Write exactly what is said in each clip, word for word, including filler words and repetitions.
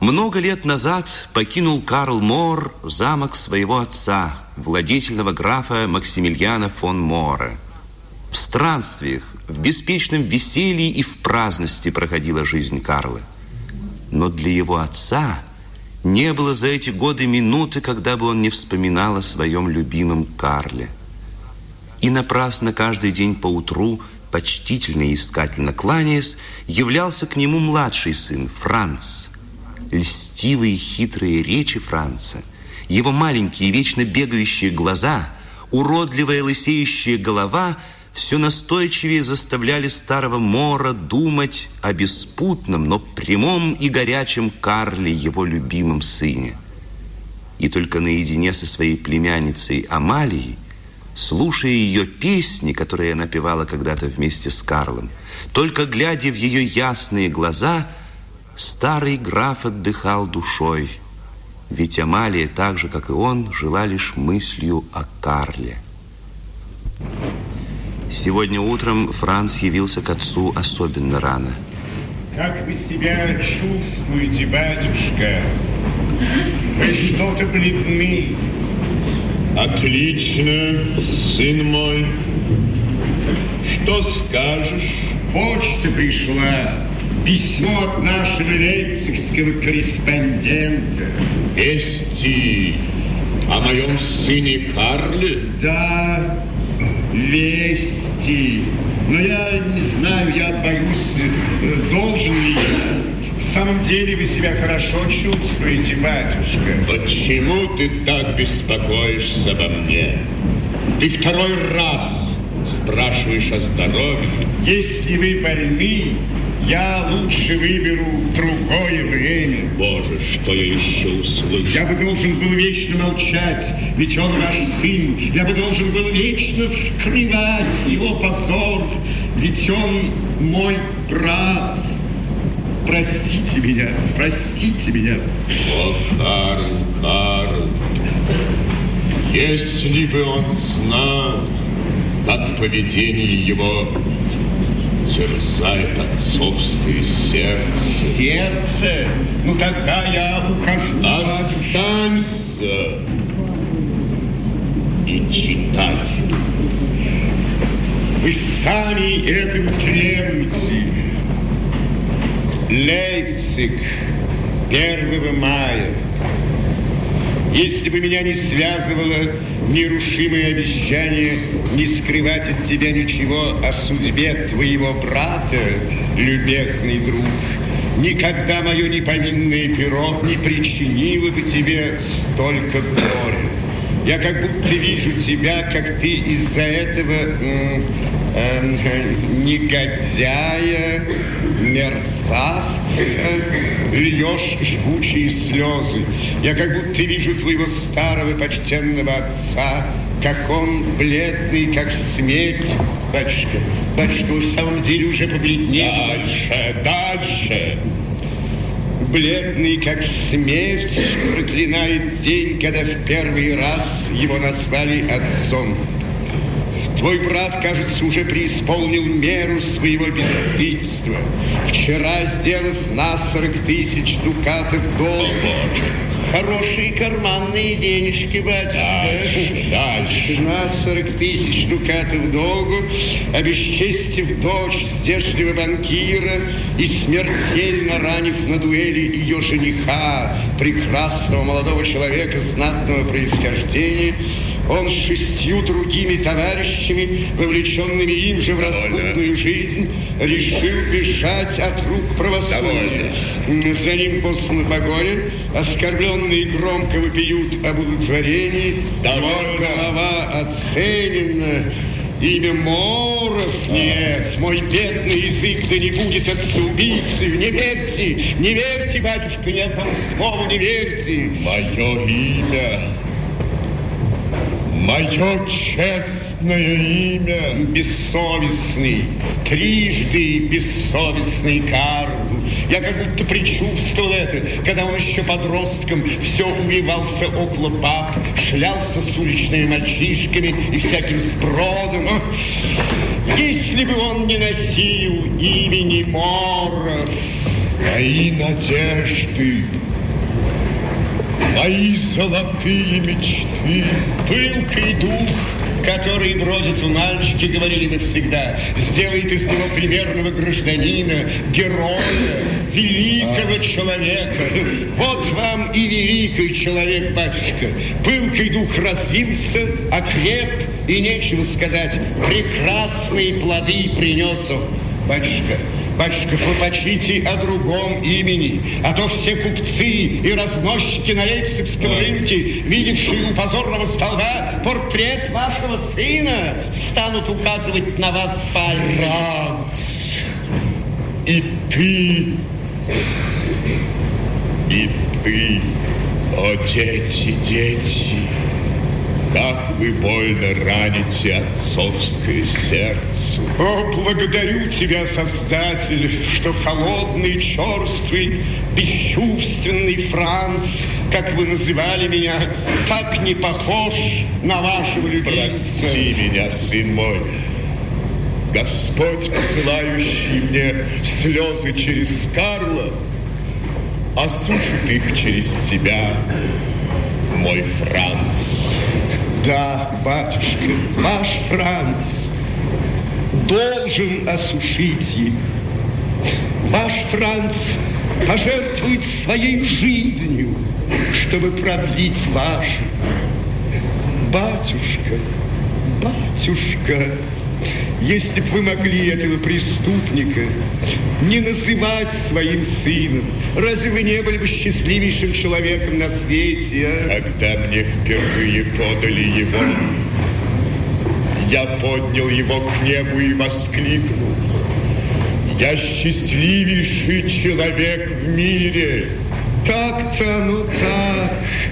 Много лет назад покинул Карл Моор замок своего отца, владетельного графа Максимилиана фон Моора. В странствиях, в беспечном веселье и в праздности проходила жизнь Карла. Но для его отца не было за эти годы минуты, когда бы он не вспоминал о своем любимом Карле. И напрасно каждый день поутру, почтительно и искательно кланяясь, являлся к нему младший сын Франц. Льстивые и хитрые речи Франца, его маленькие вечно бегающие глаза, уродливая лысеющая голова все настойчивее заставляли старого Моора думать о беспутном, но прямом и горячем Карле, его любимом сыне. И только наедине со своей племянницей Амалией, слушая ее песни, которые она певала когда-то вместе с Карлом, только глядя в ее ясные глаза, старый граф отдыхал душой, ведь Амалия, так же, как и он, жила лишь мыслью о Карле. Сегодня утром Франц явился к отцу особенно рано. Как вы себя чувствуете, батюшка? Вы что-то бледны. Отлично, сын мой. Что скажешь? Почта пришла. Письмо от нашего лейпцигского корреспондента. Вести о моем сыне Карле? Да, вести. Но я не знаю, я боюсь, должен ли я. В самом деле вы себя хорошо чувствуете, батюшка. Почему ты так беспокоишься обо мне? Ты второй раз спрашиваешь о здоровье. Если вы больны, я лучше выберу другое время. Боже, что я еще услышу? Я бы должен был вечно молчать, ведь он ваш сын. Я бы должен был вечно скрывать его позор, ведь он мой брат. Простите меня, простите меня. О, Карл, Карл, если бы он знал, как поведение его терзает отцовское сердце. Сердце? Ну тогда я ухожу. Останься и читай. Вы сами этого требуете. Лейпциг, первого мая. Если бы меня не связывало нерушимое обещание не скрывать от тебя ничего о судьбе твоего брата, любезный друг, никогда мое неповинное перо не причинило бы тебе столько горя. Я как будто вижу тебя, как ты из-за этого э, э, негодяя, мерзавца льешь жгучие слезы. Я как будто вижу твоего старого почтенного отца, как он бледный, как смерть. Батюшка, батюшка, вы в самом деле уже побледнели. Дальше, дальше. Бледный, как смерть, проклинает день, когда в первый раз его назвали отцом. Твой брат, кажется, уже преисполнил меру своего бесстыдства. Вчера, сделав на сорок тысяч дукатов долг. Хорошие карманные денежки, батюшка. Дальше, дальше. На сорок тысяч дукатов долгу, обесчестив дочь здешнего банкира и смертельно ранив на дуэли ее жениха, прекрасного молодого человека знатного происхождения, он с шестью другими товарищами, вовлеченными им же в распутную жизнь, решил бежать от рук правосудия. Довольно. За ним послана погоня, оскорбленные громко вопиют об удовлетворении. Его голова оценена. Имя Моров нет. Мой бедный язык да не будет отца-убийцы. Не верьте, не верьте, батюшка, ни одному слову не верьте. Мое имя... Мое честное имя. Бессовестный, трижды бессовестный Карл. Я как будто предчувствовал это, когда он еще подростком все увивался около баб, шлялся с уличными мальчишками и всяким сбродом. Если бы он не носил имени Моров... Мои надежды, мои золотые мечты. Пылкий дух, который бродит у мальчики, говорили мы всегда, сделает из него примерного гражданина, героя, великого а. человека. Вот вам и великий человек, батюшка. Пылкий дух развился, окреп, и нечего сказать, прекрасные плоды принес он, батюшка. Батюшка, хлопочите о другом имени, а то все купцы и разносчики на Лейпцигском рынке, видевшие у позорного столба портрет вашего сына, станут указывать на вас пальцем. Франц, и ты, и ты, о дети, дети, как вы больно раните отцовское сердце. О, благодарю тебя, Создатель, что холодный, черствый, бесчувственный Франц, как вы называли меня, так не похож на вашего любимца. Прости меня, сын мой. Господь, посылающий мне слезы через Карла, осушит их через тебя, мой Франц. Да, батюшка, ваш Франц должен осушить их. Ваш Франц пожертвует своей жизнью, чтобы продлить вашу. Батюшка, батюшка, если бы вы могли этого преступника не называть своим сыном, разве вы не были бы счастливейшим человеком на свете, а? Когда мне впервые подали его, я поднял его к небу и воскликнул: я счастливейший человек в мире. Так-то, ну так.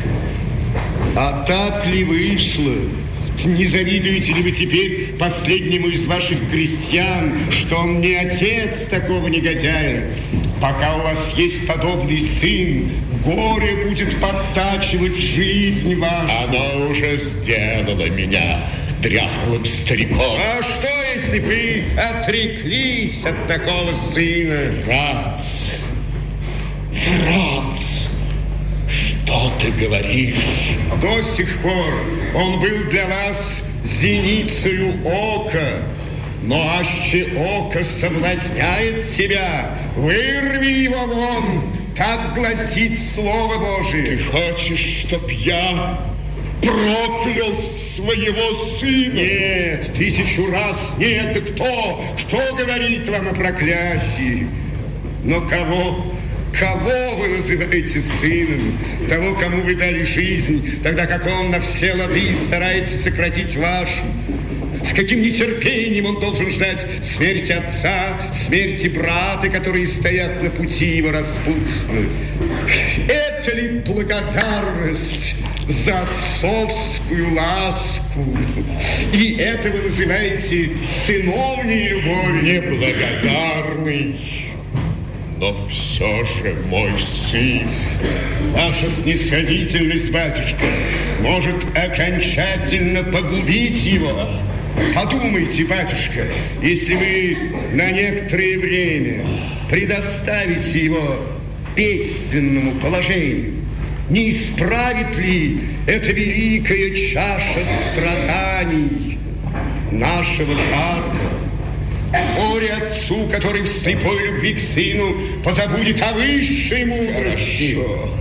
А так ли вышло? Не завидуете ли вы теперь последнему из ваших крестьян, что он не отец такого негодяя? Пока у вас есть подобный сын, горе будет подтачивать жизнь вашу. Оно уже сделало меня дряхлым стариком. А что, если вы отреклись от такого сына? Франц, Франц, что ты говоришь? До сих пор он был для вас зеницею ока, но аще око соблазняет тебя, вырви его вон, так гласит Слово Божие. Ты хочешь, чтоб я проклял своего сына? Нет, тысячу раз нет. Да кто, кто говорит вам о проклятии? Но кого... Кого вы называете сыном? Того, кому вы дали жизнь, тогда как он на все лады старается сократить вашу. С каким нетерпением он должен ждать смерти отца, смерти брата, которые стоят на пути его распутства. Это ли благодарность за отцовскую ласку? И это вы называете сыновней любовью? Неблагодарный, но все же мой сын. Ваша снисходительность, батюшка, может окончательно погубить его. Подумайте, батюшка, если вы на некоторое время предоставите его бедственному положению, не исправит ли эта великая чаша страданий нашего Карла? Горе отцу, который в слепой любви к сыну позабудет о высшей мудрости.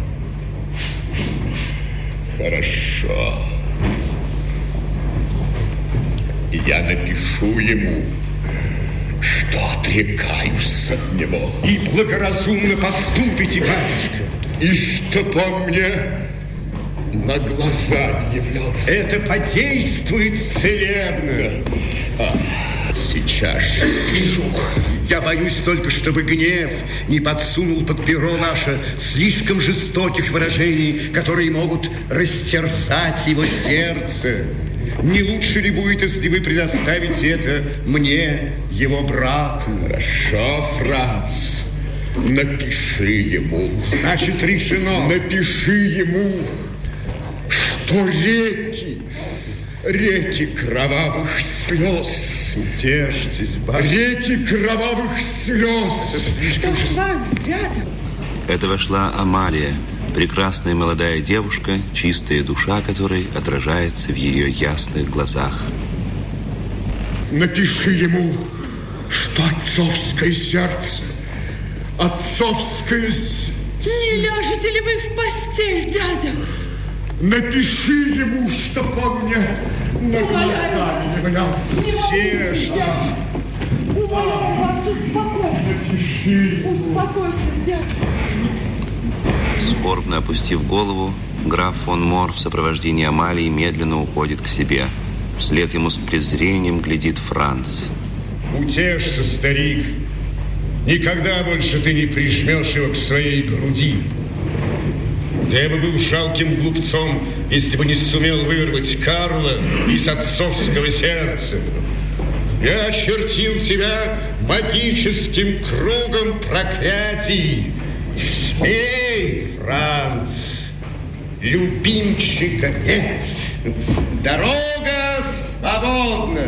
Хорошо. Хорошо. Я напишу ему, что отрекаюсь от него. И благоразумно поступите, батюшка. И чтоб он мне на глаза не являлся. Это подействует целебно. А, сейчас же пишу. Я боюсь только, чтобы гнев не подсунул под перо наше слишком жестоких выражений, которые могут растерзать его сердце. Не лучше ли будет, если вы предоставите это мне, его брату? Хорошо, Франц. Напиши ему. Значит, решено. Напиши ему, что реки, реки кровавых слез Утешьтесь, батюшка. Реки кровавых слез. Что с вами, дядя? Это вошла Амалия, прекрасная молодая девушка, чистая душа которой отражается в ее ясных глазах. Напиши ему, что отцовское сердце, отцовское... Не ляжете ли вы в постель, дядя? Напиши ему, чтоб он мне на глаза не являлся. Чешься. Умоляю вас, успокойтесь. Успокойтесь, дядя. Скорбно опустив голову, граф фон Мор в сопровождении Амалии медленно уходит к себе. Вслед ему с презрением глядит Франц. Утешься, старик. Никогда больше ты не прижмешь его к своей груди. Я бы был жалким глупцом, если бы не сумел вырвать Карла из отцовского сердца. Я очертил тебя магическим кругом проклятий. Смей, Франц, любимчика нет. Дорога свободна.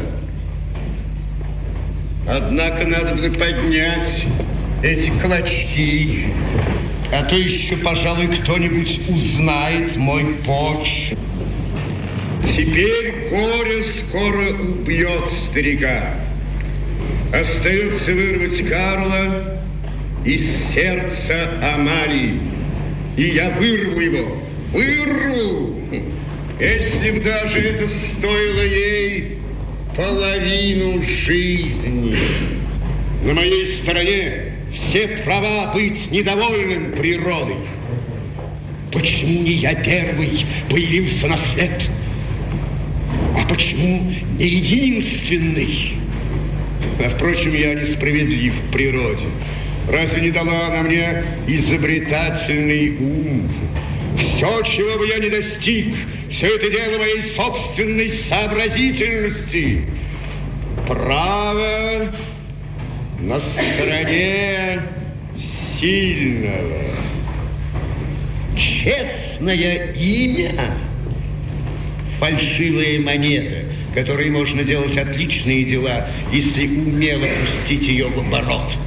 Однако надо бы поднять эти клочки, а то еще, пожалуй, кто-нибудь узнает мой почерк. Теперь горе скоро убьет старика. Остается вырвать Карла из сердца Амалии. И я вырву его, вырву, если б даже это стоило ей половину жизни. На моей стороне все права быть недовольным природой. Почему не я первый появился на свет? А почему не единственный? А, впрочем, я несправедлив в природе. Разве не дала она мне изобретательный ум? Все, чего бы я не достиг, все это дело моей собственной сообразительности. Право на стороне сильного. Честное имя – фальшивая монета, которой можно делать отличные дела, если умело пустить ее в оборот.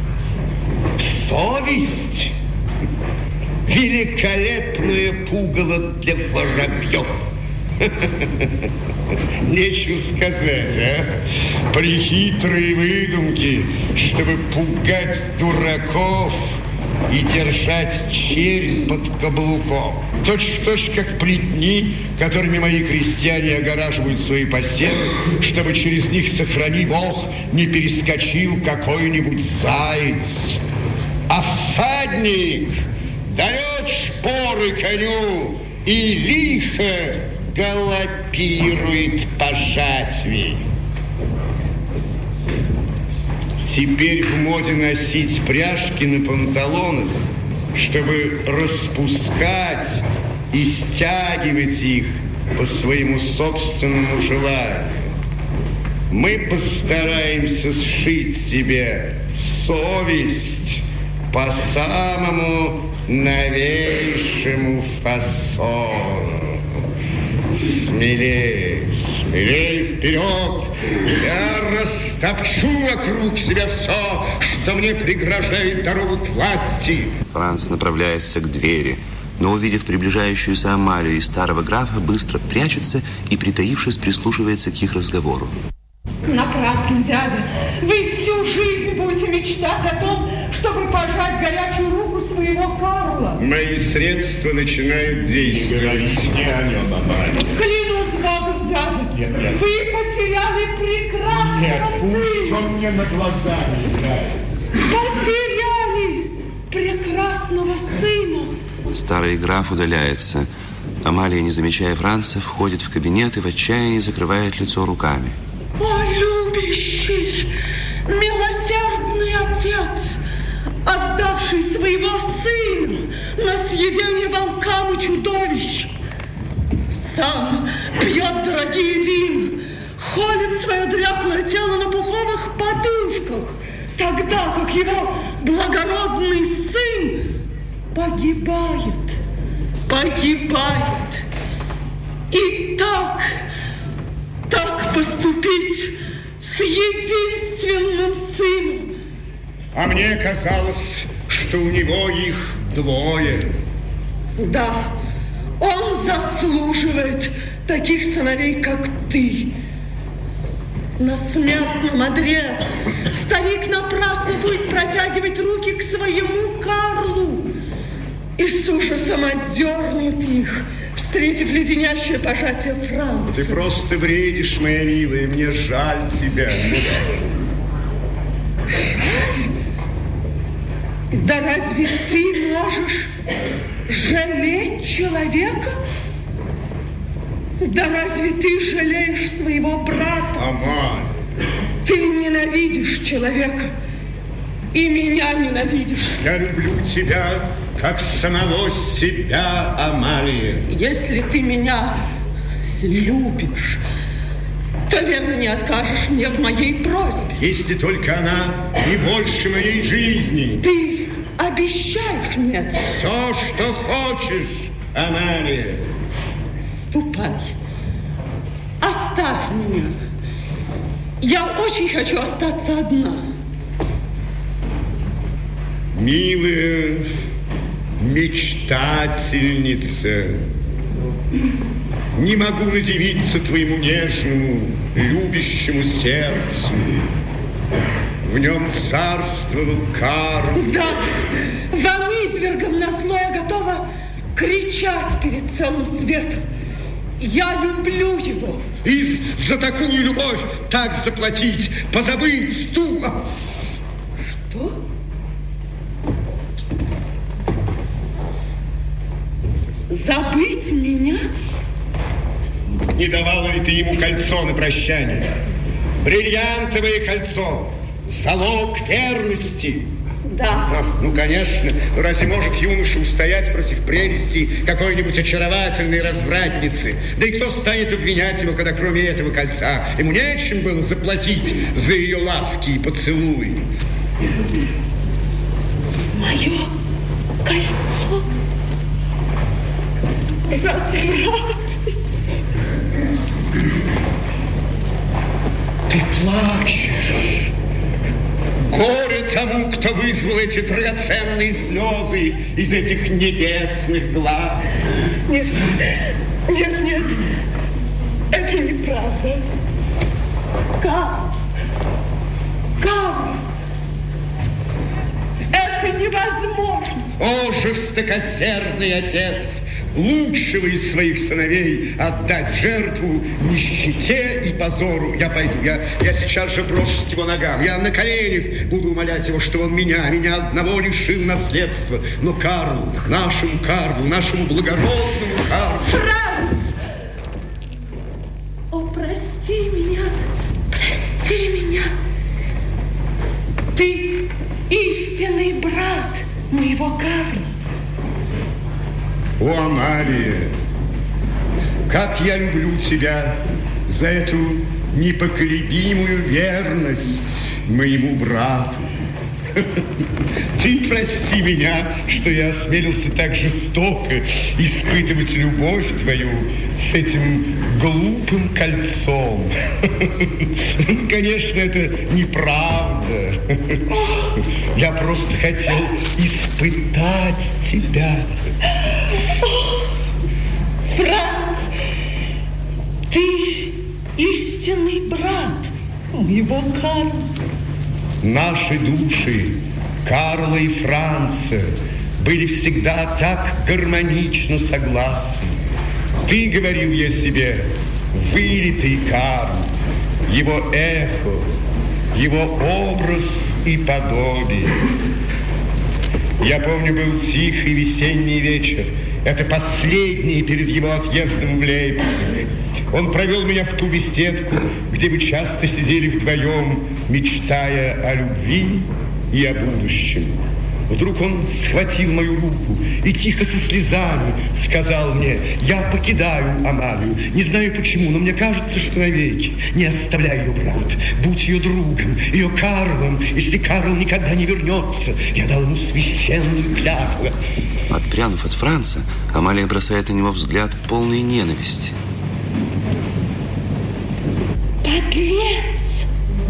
Совесть – великолепное пугало для воробьев. Нечего сказать, а? Прихитрые выдумки, чтобы пугать дураков и держать чернь под каблуком. Точь-в-точь, как плетни, которыми мои крестьяне огораживают свои посевы, чтобы через них, сохрани Бог, не перескочил какой-нибудь заяц. А всадник дает шпоры коню и лихо галопирует по жатве. Теперь в моде носить пряжки на панталонах, чтобы распускать и стягивать их по своему собственному желанию. Мы постараемся сшить себе совесть по самому новейшему фасону. Смелее, смелее вперед! Я растопчу вокруг себя все, что мне пригрожает дорогу к власти. Франц направляется к двери, но, увидев приближающуюся Амалию и старого графа, быстро прячется и, притаившись, прислушивается к их разговору. Напрасно, дядя. Вы всю жизнь будете мечтать о том, чтобы пожать горячую руку своего Карла. Мои средства начинают действовать. Не о нем, Амалия. Клянусь Богом, дядя, нет, нет. Вы потеряли прекрасного нет, сына. Нет, что мне на глаза не является. Потеряли прекрасного сына. Старый граф удаляется. Амалия, не замечая Франца, входит в кабинет и в отчаянии закрывает лицо руками. О, любящий, милосердный отец, отдавший своего сына на съедение волкам и чудовищ, сам пьет дорогие вина, холит свое дряхлое тело на пуховых подушках, тогда как его благородный сын погибает, погибает. И так... Так поступить с единственным сыном. А мне казалось, что у него их двое. Да, он заслуживает таких сыновей, как ты. На смертном одре старик напрасно будет протягивать руки к своему Карлу и с ужасом отдернет их, встретив леденящее пожатие Франца. Ты просто бредишь, моя милая, мне жаль тебя. Да разве ты можешь жалеть человека? Да разве ты жалеешь своего брата? Амаль. Ты ненавидишь человека и меня ненавидишь. Я люблю тебя, как самого себя, Амалия. Если ты меня любишь, то, верно, не откажешь мне в моей просьбе. Если только она не больше моей жизни. Ты обещаешь мне это? Все, что хочешь, Амалия. Ступай. Оставь меня. Я очень хочу остаться одна. Милая мечтательница, не могу надивиться твоему нежному, любящему сердцу. В нем царствовал Карл. Да, вам, извергам назло, я готова кричать перед целым светом. Я люблю его. И за такую любовь так заплатить, позабыть ту... Что? Забыть меня? Не давала ли ты ему кольцо на прощание? Бриллиантовое кольцо, залог верности. Да. А, ну, конечно. Разве может юноша устоять против прелести какой-нибудь очаровательной развратницы? Да и кто станет обвинять его, когда кроме этого кольца ему нечем было заплатить за ее ласки и поцелуи? Мое кольцо? Разврат? Ты плачешь. Горе тому, кто вызвал эти драгоценные слезы из этих небесных глаз. Нет, нет, нет, это неправда. Как? Как? Это невозможно. О, жестокосердный отец, лучшего из своих сыновей отдать жертву нищете и позору. Я пойду, я, я сейчас же брошусь к его ногам. Я на коленях буду умолять его, что он меня, меня одного лишил наследства. Но Карлу, нашему Карлу, нашему благородному Карлу... Франц! О, прости меня, прости меня. Ты истинный брат моего Карла. О, Амалия, как я люблю тебя за эту непоколебимую верность моему брату. Ты прости меня, что я осмелился так жестоко испытывать любовь твою с этим глупым кольцом. Конечно, это неправда. Я просто хотел испытать тебя. Франц, ты истинный брат моего Карла. Наши души, Карла и Франца, были всегда так гармонично согласны. Ты, говорил я себе, вылитый Карл, его эхо, его образ и подобие. Я помню, был тихий весенний вечер. Это последний перед его отъездом в Лейпциг. Он провел меня в ту беседку, где мы часто сидели вдвоем, мечтая о любви и о будущем. Вдруг он схватил мою руку и тихо со слезами сказал мне: я покидаю Амалию. Не знаю почему, но мне кажется, что навеки. Не оставляй ее, брат. Будь ее другом, ее Карлом. Если Карл никогда не вернется, я дал ему священную клятву. Отпрянув от Франца, Амалия бросает на него взгляд полной ненависти. Подлец!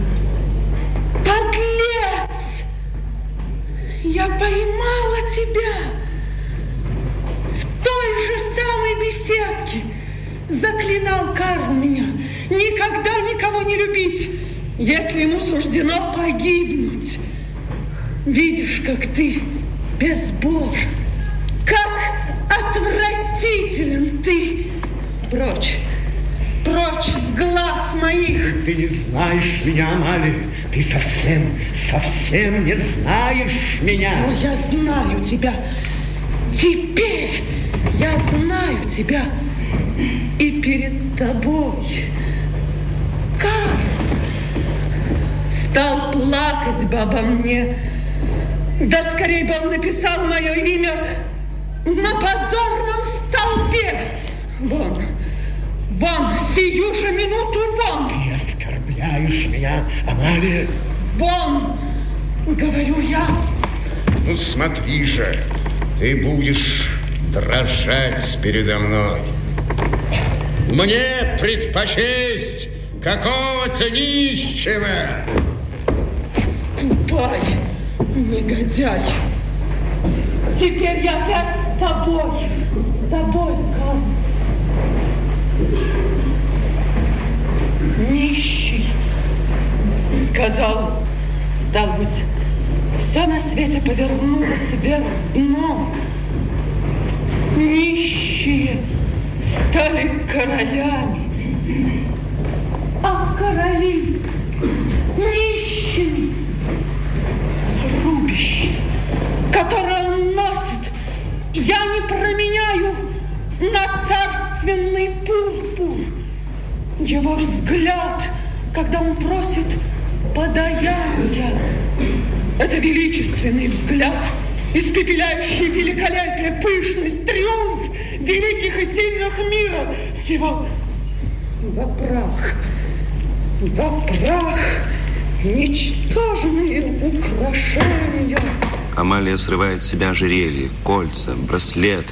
Подлец! Я поймала тебя в той же самой беседке. Заклинал Карл меня никогда никого не любить, если ему суждено погибнуть. Видишь, как ты безбожен, как отвратителен ты. Прочь, прочь с глаз моих. Ты не знаешь меня, Амалия. Ты совсем, совсем не знаешь меня. Но я знаю тебя. Теперь я знаю тебя. И перед тобой Карл стал плакать бы обо мне. Да скорее бы он написал мое имя на позорном столбе. Вон, вон, сию же минуту вон. Ты оскорбляешь меня, Амалия. Вон, говорю я. Ну смотри же, ты будешь дрожать передо мной. Мне предпочесть какого-то нищего. Ступай, негодяй. Теперь я опять с тобой. С тобой, Карл. Нищий. Сказал, стал быть, все на свете повернулось вверх дном. Нищие стали королями, а короли нищими. Рубище, которое он носит, я не променяю на царственный пурпур. Его взгляд, когда он просит подаяния, это величественный взгляд, испепеляющий великолепие, пышность, триумф великих и сильных мира сего. Во прах, во прах ничтожные украшения. Амалия срывает с себя ожерелье, кольца, браслеты.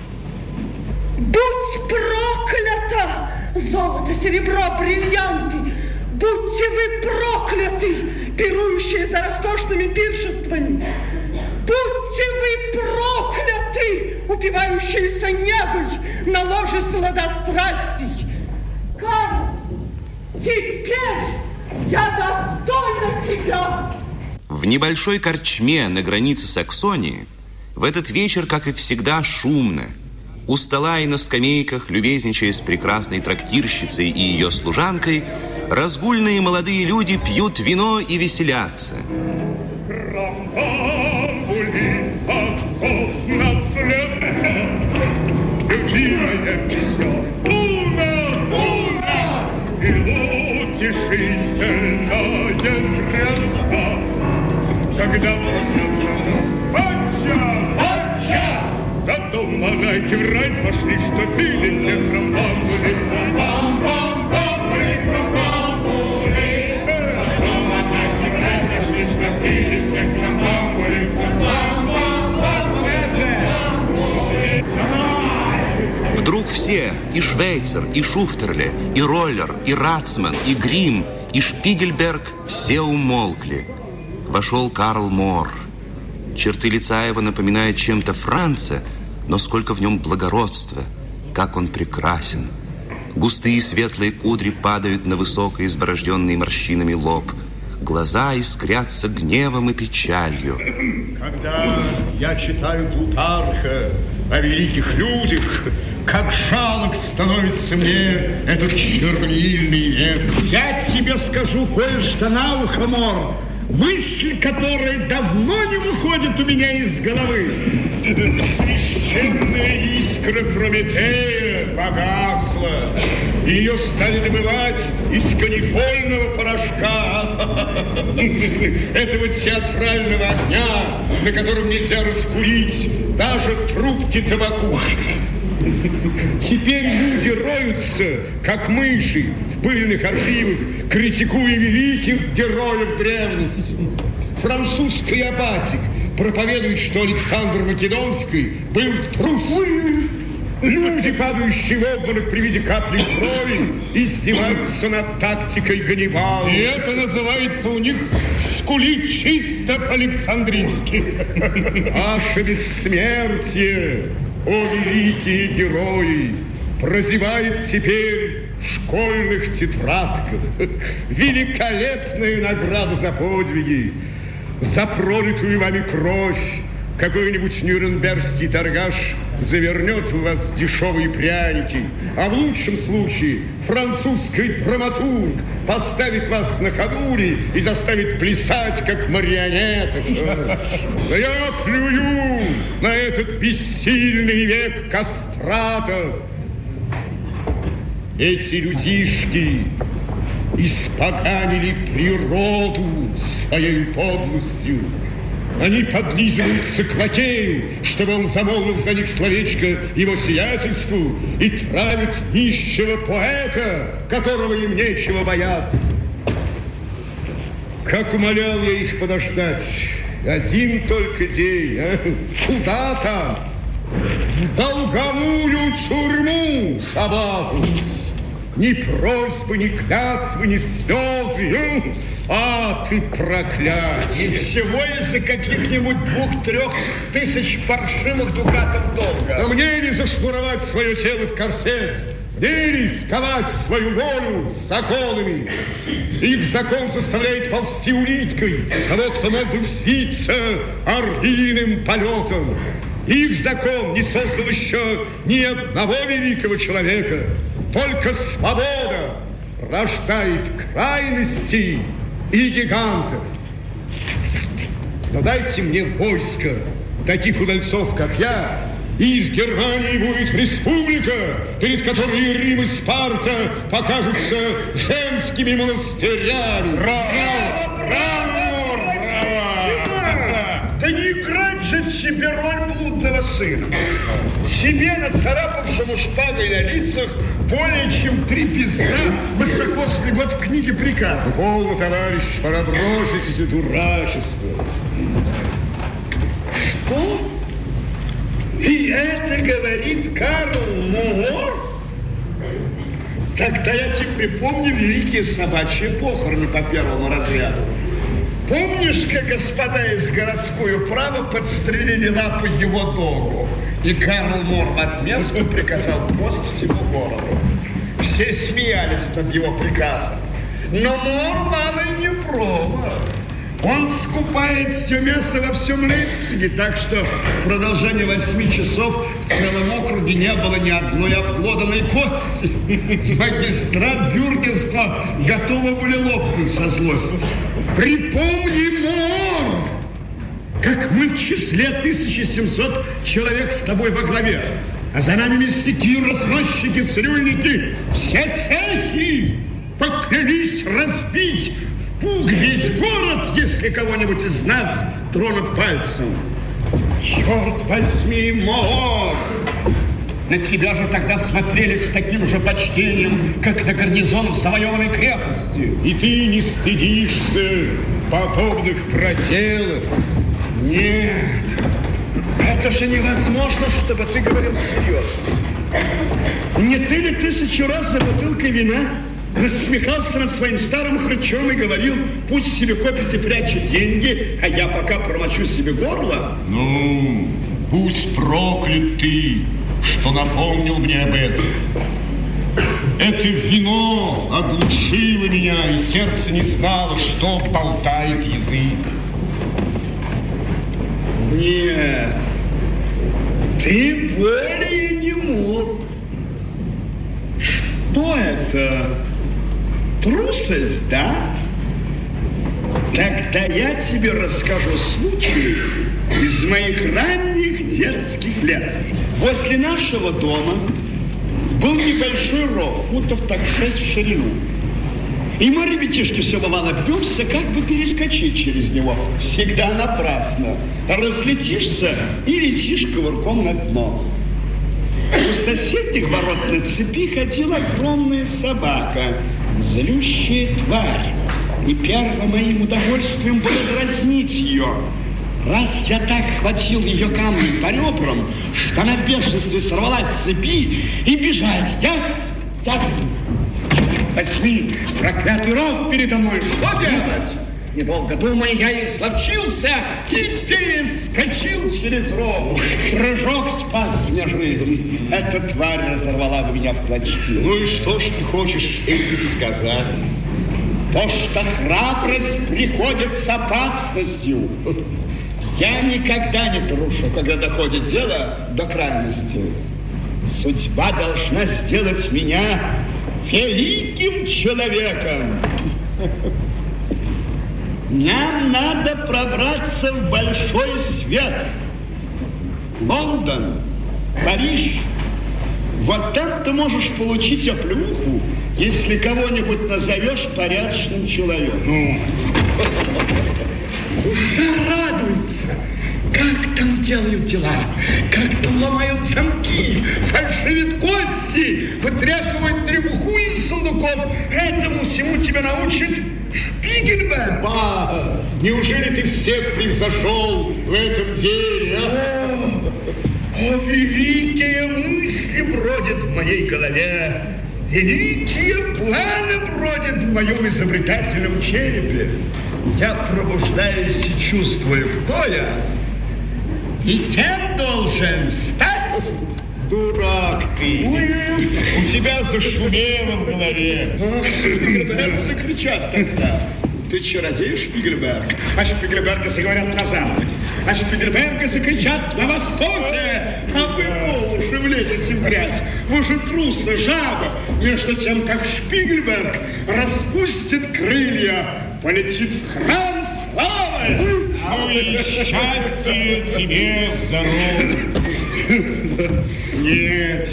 Будь проклято! Золото, серебро, бриллианты! Будьте вы прокляты, пирующие за роскошными пиршествами! Будьте вы прокляты, упивающиеся негой на ложе сладострастий! Карл, теперь я достойна тебя! В небольшой корчме на границе Саксонии в этот вечер, как и всегда, шумно. У стола и на скамейках, любезничая с прекрасной трактирщицей и ее служанкой, разгульные молодые люди пьют вино и веселятся. Когда проснется подчас, подчас, зато монахи в рай пошли, что пили все крамбамбули. Бам-бам-бамбули, крамбамбули. Зато монахи в рай пошли, что пили все крамбамбули. Вдруг все, и Швейцер, и Шуфтерле, и Роллер, и Рацман, и Грим, и Шпигельберг, все умолкли. Вошел Карл Моор. Черты лица его напоминают чем-то Франца, но сколько в нем благородства, как он прекрасен. Густые светлые кудри падают на высоко изборожденный морщинами лоб. Глаза искрятся гневом и печалью. Когда я читаю Плутарха о великих людях, как жалок становится мне этот чернильный век. Я тебе скажу кое-что на ухо, Моор. Мысль, которая давно не выходит у меня из головы. Священная искра Прометея погасла. Ее стали добывать из канифольного порошка. Этого театрального огня, на котором нельзя раскурить даже трубки табаку. Теперь люди роются, как мыши, в пыльных архивах, критикуя великих героев древности. Французский аббатик проповедует, что Александр Македонский был трус. Люди, падающие в обморок при виде капли крови, издеваются над тактикой Ганнибала. И это называется у них скулить чисто по-александрийски. Ваше бессмертие, о великие герои, прозевает теперь в школьных тетрадках. Великолепная награда за подвиги, за пролитую вами кровь. Какой-нибудь нюрнбергский торгаш завернет в вас дешевые пряники, а в лучшем случае французский драматург поставит вас на ходули и заставит плясать, как марионеток. Да я плюю на этот бессильный век кастратов. Эти людишки испоганили природу своей подлостью. Они подлизываются к лакею, чтобы он замолвил за них словечко его сиятельству, и травят нищего поэта, которого им нечего бояться. Как умолял я их подождать. Один только день, а? Куда там? В долговую тюрьму собаку. Ни просьбы, ни клятвы, ни слезы. А ты проклятие! И всего из-за каких-нибудь двух-трех тысяч паршивых дукатов долга. Но мне не зашнуровать свое тело в корсет, мне не сковать свою волю законами. Их закон заставляет ползти улиткой того, кто мог бы взвиться орлиным полетом. Их закон не создал еще ни одного великого человека. Только свобода рождает крайности и гигантов. Но дайте мне войско таких удальцов, как я, и из Германии будет республика, перед которой и Рим, и Спарта покажутся женскими монастырями. Браво! Браво! Браво! Браво! Да не играть же тебе роль блудного сына. Тебе, нацарапавшему шпагой на лицах, более чем три писца высоко слегот в книге приказов. Полно, товарищ, пора бросить эти дурачества. Что? И это говорит Карл Моор? Тогда я тебе припомню великие собачьи похороны по первому разряду. Помнишь, как господа из городской управы подстрелили лапы его догу? И Карл Моор в отместку приказал пост всему городу. Все смеялись над его приказом. Но Моор мало и не пробовал. Он скупает все мясо во всем Лейпциге, так что в продолжении восьми часов в целом округе не было ни одной обглоданной кости. Магистрат бюргерства готовы были лопнуть со злости. Припомни, Моор, как мы в числе тысяча семьсот человек с тобой во главе, а за нами мясники, разносчики, цирюльники, все цехи поклялись разбить в пух весь город, если кого-нибудь из нас тронут пальцем. Черт возьми, Моор! На тебя же тогда смотрели с таким же почтением, как на гарнизон в завоеванной крепости. И ты не стыдишься подобных проделок? Нет, это же невозможно, чтобы ты говорил серьезно. Не ты ли тысячу раз за бутылкой вина насмехался над своим старым хрычом и говорил: пусть себе копит и прячет деньги, а я пока промочу себе горло? Ну, будь проклят ты, что напомнил мне об этом. Это вино оглушило меня, и сердце не знало, что болтает язык. Нет, ты более не мог. Что это? Трусость, да? Тогда я тебе расскажу случай из моих ранних детских лет. Возле нашего дома был небольшой ров, футов так шесть в ширину. И мы, ребятишки, все бывало бьемся, как бы перескочить через него. Всегда напрасно. Разлетишься и летишь ковырком на дно. У соседних ворот на цепи ходила огромная собака, злющая тварь. И первым моим удовольствием было дразнить ее. Раз я так хватил ее камнем по ребрам, что она в бешенстве сорвалась с цепи и бежать, я... я... Возьми проклятый ров передо мной. Что делать? Недолго думая, я изловчился и перескочил через ров. Прыжок спас мне жизнь. Эта тварь разорвала бы меня в клочки. Ну и что ж ты хочешь этим сказать? То, что храбрость приходит с опасностью. Я никогда не трушу, когда доходит дело до крайности. Судьба должна сделать меня великим человеком. Нам надо пробраться в большой свет. Лондон, Париж. Вот там ты можешь получить оплюху, если кого-нибудь назовешь порядочным человеком. Ну, душа радуется. Как там делают дела, как там ломают замки, фальшивят кости, вытряхивают требуху из сундуков. Этому всему тебя научит Шпигельберг. Ба, неужели ты всех превзошел в этом деле, а? О, о, великие мысли бродят в моей голове, великие планы бродят в моем изобретательном черепе. Я пробуждаюсь и чувствую, кто я. И кем должен стать? Дурак ты! У тебя зашумело в голове. Шпигельберг закричат тогда. Ты чародей, Шпигельберг? А Шпигельберга заговорят на Западе. А Шпигельберга закричат на Востоке. А вы по уши влезете в грязь. Вы же трусы, жаба. Между тем, как Шпигельберг распустит крылья, полетит в храм славы. Ну и счастье тебе в дорогу. Нет,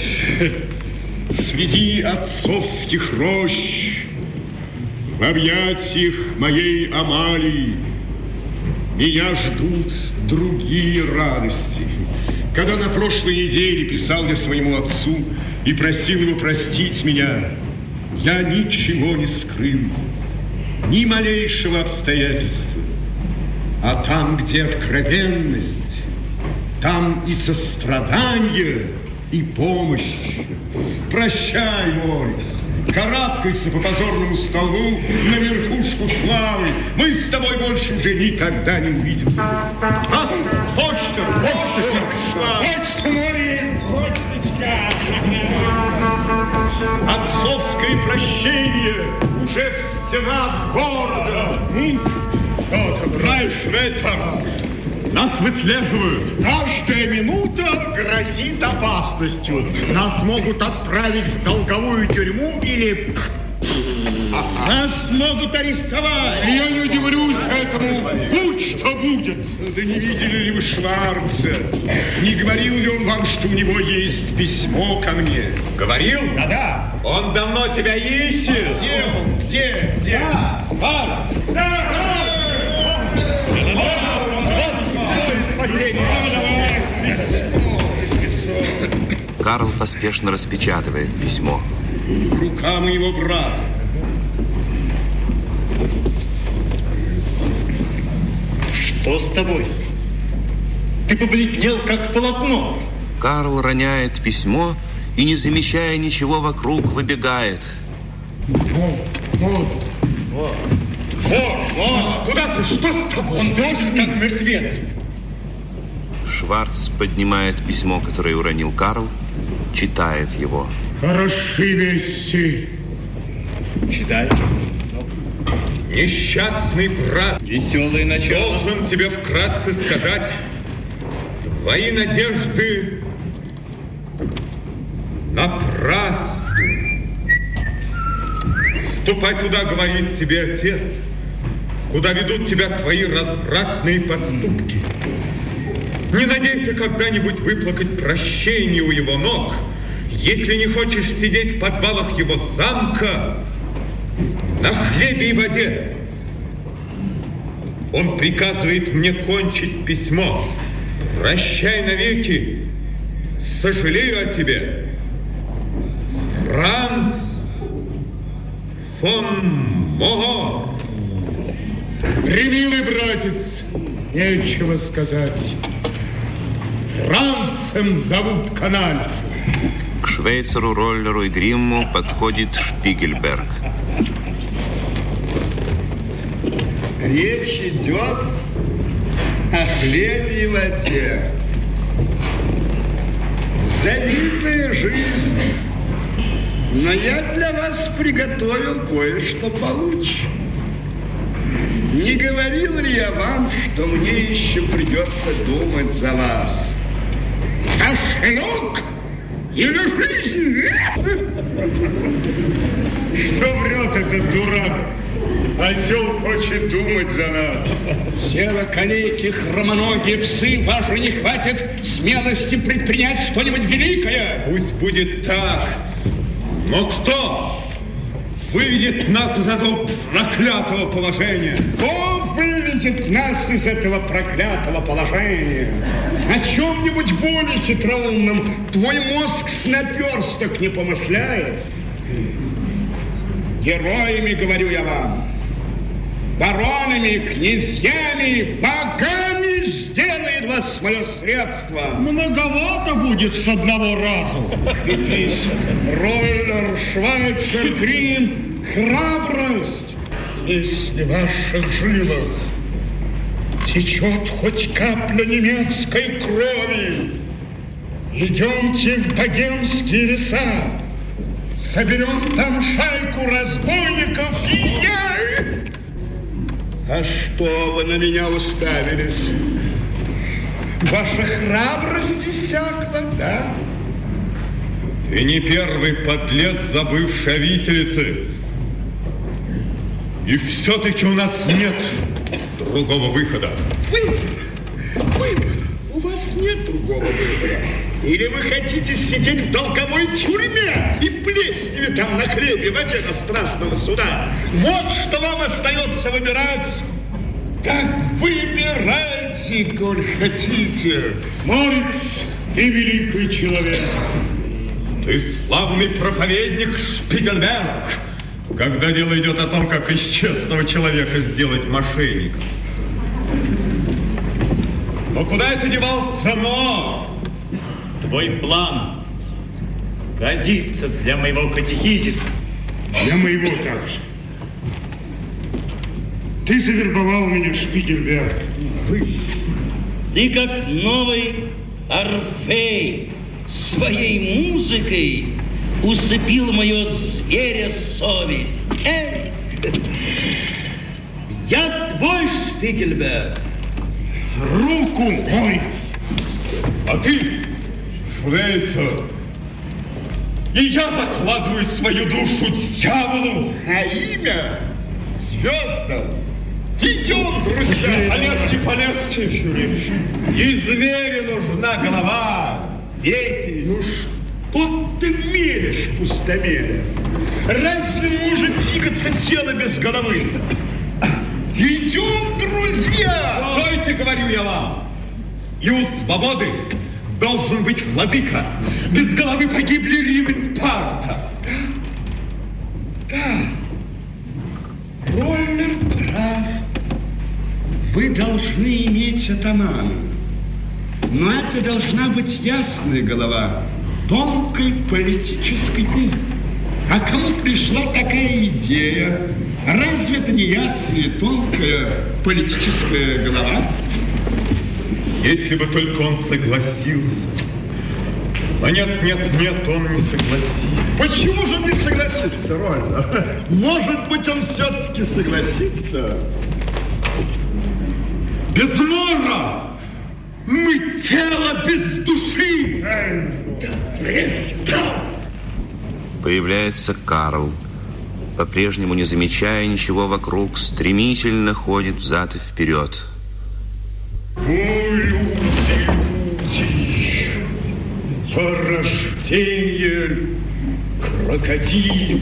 среди отцовских рощ, в объятиях моей Амалии, меня ждут другие радости. Когда на прошлой неделе писал я своему отцу и просил его простить меня, я ничего не скрыл, ни малейшего обстоятельства. А там, где откровенность, там и сострадание, и помощь. Прощай, Морис, карабкайся по позорному столу на верхушку славы. Мы с тобой больше уже никогда не увидимся. А, почта, почта пришла. Почта, Морис, почточка. Отцовское прощение уже в стенах города. Знаешь, Ветер, нас выслеживают. Каждая минута грозит опасностью. Нас могут отправить в долговую тюрьму или... Нас могут арестовать. Я не удивлюсь этому. Будь что будет. Да не видели ли вы Шварца? Не говорил ли он вам, что у него есть письмо ко мне? Говорил? Да-да. Он давно тебя ищет. Где он? Где? Где? Шварц! Карл поспешно распечатывает письмо. Рука моего брата. Что с тобой? Ты побледнел, как полотно. Карл роняет письмо и, не замечая ничего вокруг, выбегает. Вот, вот, куда ты? Что с тобой? Он дождь, как мертвец. Шварц поднимает письмо, которое уронил Карл, читает его. Хороши вести. Читай. Несчастный брат, Веселое начало. должен тебе вкратце сказать, твои надежды напрасны. Ступай туда, говорит тебе отец, куда ведут тебя твои развратные поступки. Не надейся когда-нибудь выплакать прощение у его ног, если не хочешь сидеть в подвалах его замка на хлебе и воде. Он приказывает мне кончить письмо. Прощай навеки. Сожалею о тебе. Франц фон Могор. Премилый братец, Нечего сказать. Францем зовут канальшу. К швейцару, Роллеру и Гримму подходит Шпигельберг. Речь идет о хлебе и воде. Завидная жизнь. Но я для вас приготовил кое-что получше. Не говорил ли я вам, что мне еще придется думать за вас? Кошелек или жизнь? Что врет этот дурак? Осел хочет думать за нас. Сероколейки, хромоногие псы, ваши не хватит смелости предпринять что-нибудь великое. Пусть будет так. Но кто выведет нас из этого проклятого положения? Кто выведет нас из этого проклятого положения? О чем-нибудь более хитроумном твой мозг с наперсток не помышляет. Героями, говорю я вам, баронами, князьями, богами сделает вас свое средство. Многовато будет с одного раза. Крепись, Роллер, Швайцер, Грим, храбрость. Если в ваших жилах течет хоть капля немецкой крови, идемте в богемские леса, соберем там шайку разбойников и я... А что вы на меня уставились? Ваша храбрость иссякла, да? Ты не первый подлец, забывший о виселице. И все-таки у нас нет другого выхода. Выбор! Выбор! У вас нет другого выбора. Или вы хотите сидеть в долговой тюрьме и плесневе там на хлебе в воде до страшного суда? Вот что вам остается выбирать. Так выбирайте, коль хотите. Морец, ты великий человек. Ты славный проповедник Шпигельберг, когда дело идет о том, как из честного человека сделать мошенника. Но куда это девался, но? Твой план годится для моего катехизиса. Для моего также. Ты завербовал меня, Шпигельберг. Ты как новый Орфей своей музыкой усыпил мою зверя совесть. Эй! Я твой, Шпигельберг. Руку, Морец. А ты, Швейцар, и я закладываю свою душу дьяволу. А имя звездам. Идем, друзья. Полегче, полегче. И зверю нужна голова. Дети, ну что ты меришь, пустомеля? Разве может двигаться тело без головы? Идем, друзья! Стойте, говорю я вам. И у свободы должен быть владыка. Без головы погибли Рим и Спарта. Да. Роллер прав. Вы должны иметь атамана. Но это должна быть ясная голова, тонкой политической ум. А кому пришла такая идея? Разве это не ясная, тонкая политическая голова? Если бы только он согласился. А нет, нет, нет, он не согласится. Почему же он не согласится, Роллер? Может быть, он все-таки согласится? Без мора! Мы тело без души! Появляется Карл. По-прежнему, не замечая ничего вокруг, стремительно ходит взад и вперед. О, люди, люди, порождение крокодил.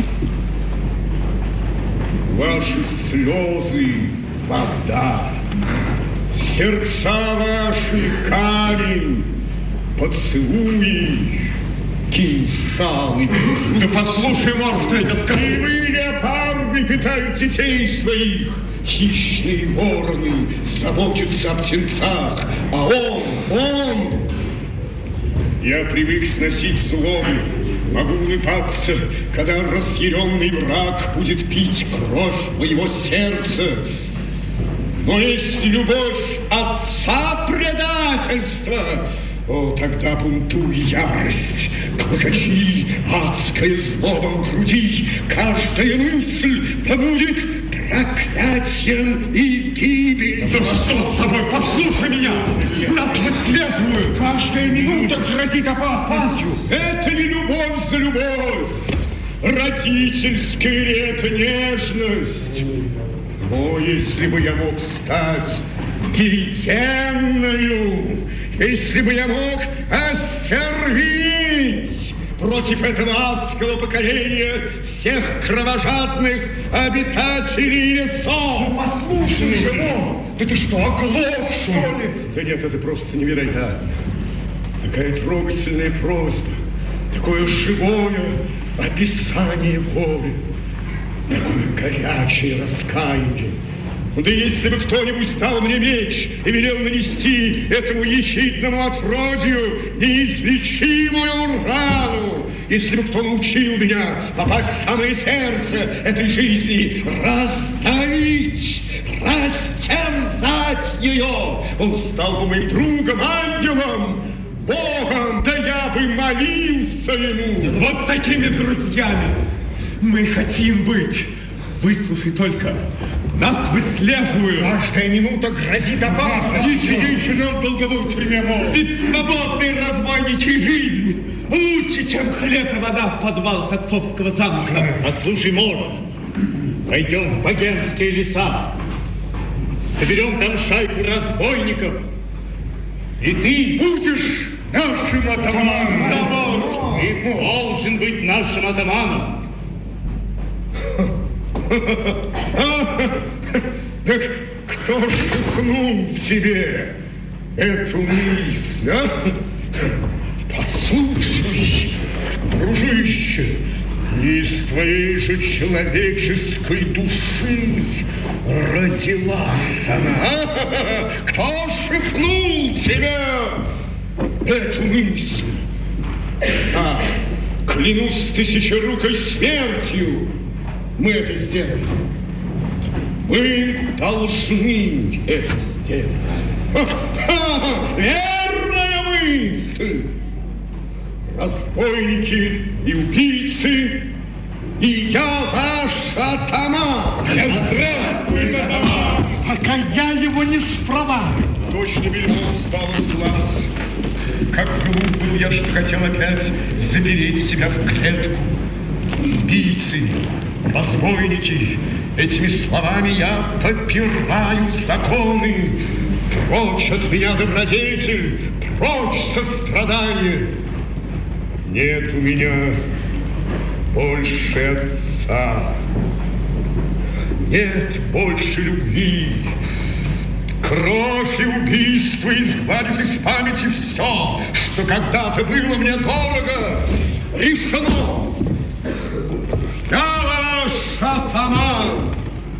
Ваши слезы — вода. Сердца ваши — камень, поцелуи, кинжалы. Да послушай, может, это скажи. И вы, леопарды, питают детей своих, хищные вороны заботятся о птенцах, а он, он... Я привык сносить злобу, могу улыбаться, когда разъяренный враг будет пить кровь моего сердца. Но если любовь отца предательства, о, тогда бунтуй ярость, клокочи, адская злоба в груди, каждая мысль да будет проклятием и гибелью. Да что с тобой? Послушай меня! Нас выслеживают! Каждая минута грозит опасностью. Это не любовь за любовь. Родительская ли это нежность? О, если бы я мог стать гиенною, если бы я мог остервенеть против этого адского поколения всех кровожадных обитателей лесов. Ну, послушай же, ну, да ты что, оглох, что ли? Да нет, это просто невероятно. Такая трогательная просьба, такое живое описание горя, такое горячее раскаяние. Да если бы кто-нибудь дал мне меч и велел нанести этому ехидному отродью неизлечимую рану, если бы кто научил меня попасть в самое сердце этой жизни, раздавить, растерзать ее, он стал бы моим другом, ангелом, Богом, да я бы молился ему. Вот такими друзьями мы хотим быть. Выслушай только. Нас выслеживают. Каждая минута грозит опасность. Не сидеть нам в долговой тюрьме, мол. Ведь свободная разбойничья жизнь лучше, чем хлеб и вода в подвалах отцовского замка. Послушай, Мор, пойдем в богемские леса, соберем там шайку разбойников, и ты будешь нашим атаманом. Да, Мор, ты должен быть нашим атаманом. Так кто шепнул тебе эту мысль, а? Послушай, дружище, из твоей же человеческой души родилась она. А? Кто шепнул тебе эту мысль? Да, клянусь тысячерукой смертью, мы это сделаем. Мы должны это сделать. Ха-ха! Верная мысль! Разбойники и убийцы, и я ваш атаман! Я здравствуй, атаман! Пока я его не спроваю. Точно бельмо спало с глаз. Как глуп был я, что хотел опять запереть себя в клетку. Убийцы, разбойники, этими словами я попираю законы. Прочь от меня добродетель, прочь сострадание. Нет у меня больше отца, нет больше любви. Кровь и убийство изгладят из памяти все, что когда-то было мне дорого. Решено! Я ваш атаман!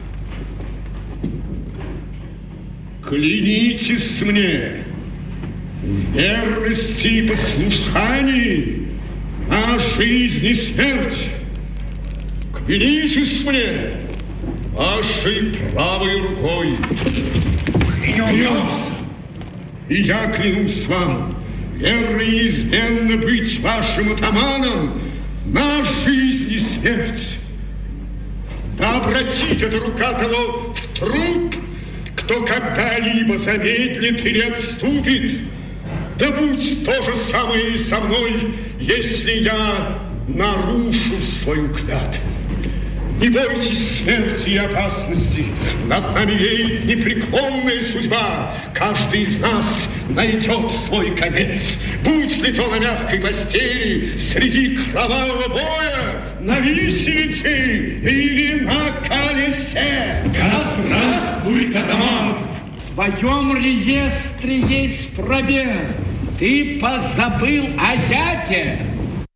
Клянитесь мне в верности и послушании на жизнь и смерть. Клянитесь мне вашей правой рукой. Клянемся. И я клянусь вам верно и неизменно быть вашим атаманом на жизнь и смерть. Да обратит эта рука того в труп, кто когда-либо замедлит или отступит. Да будь то же самое и со мной, если я нарушу свою клятву. Не бойтесь смерти и опасности. Над нами едет непреклонная судьба. Каждый из нас найдет свой конец. Будь ли то на мягкой постели, среди кровавого боя, на виселице или на колесе. Да здравствуй, атаман! В твоем реестре есть пробел. Ты позабыл о дяде.